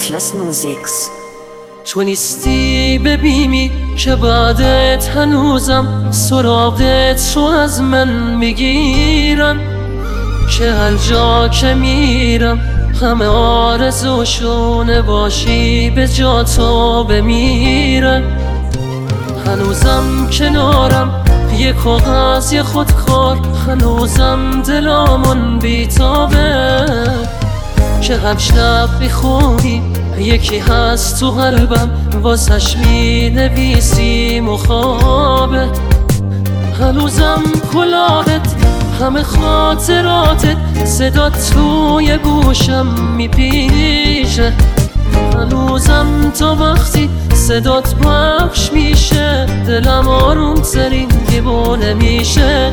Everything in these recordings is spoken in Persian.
Atlas Musics. تو نیستی ببینی که بعدت هنوزم سراغت رو از من میگیرم، که هر جا که میرم همه آرزوشونه باشی به جا تو بمیرم. هنوزم کنارم یه کاغذ یه خودکار، هنوزم دلامون بیتابه، که هر شب میخونی یکی هست تو قلبم واسش مینویسی مخابه. هنوزم کلاهت همه خاطراتت صدات توی گوشم میپیشه، هنوزم تا وقتی صدات پخش میشه دلم آروم ترین دیوونه میشه.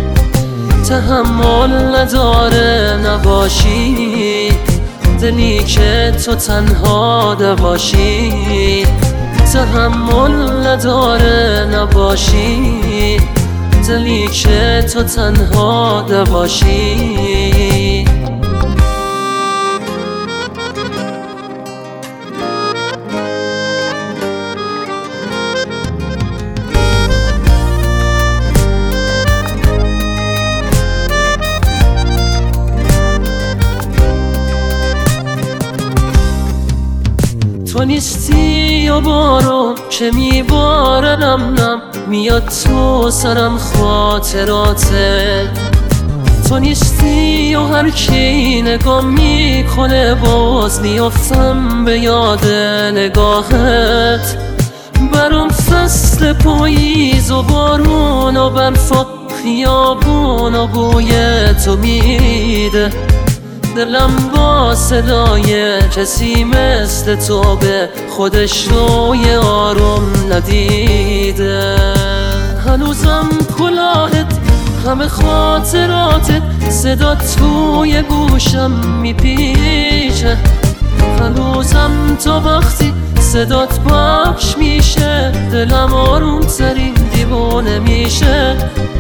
تحمل نداره نباشی دلی که تو تنها نباشی، تحمل نداره نباشی دلی که تو تنها نباشی. تو نیستی و بارون که میباره نم نم میاد تو سرم خاطراته. تو نیستی و هر کی نگاه میکنه باز میافتم به یاد نگاهت. برام فصل پاییز و بارون و برف و خیابون و بوی تو میده، دلم با صدای کسی مثل تو به خودش روی آروم ندیده. هنوزم کلاهت همه خاطراتت صدات توی گوشم میپیچه، هنوزم تا وقتی صدات پخش میشه دلم آروم ترین دیوونه میشه.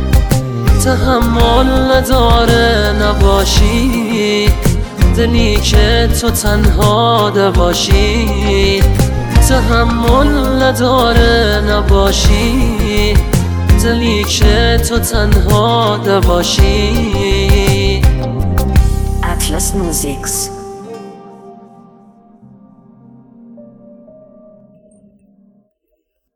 تحمل نداره نباشی دلی که تو تنها نباشی، تحمل نداره نباشی دلی که تو تنها نباشی. Atlas Musics.